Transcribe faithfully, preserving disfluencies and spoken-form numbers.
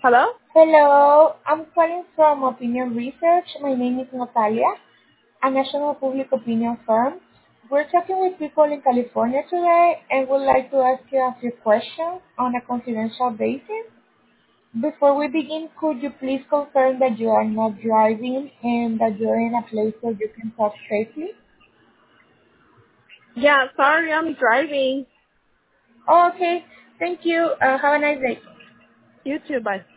Hello? Hello, I'm calling from Opinion Research. My name is Natalia, a national public opinion firm. We're talking with people in California today and would like to ask you a few questions on a confidential basis. Before we begin, could you please confirm that you are not driving and that you're in a place where you can talk safely? Yeah, sorry, I'm driving. Oh, okay, thank you. Uh, have a nice day. You too, bye.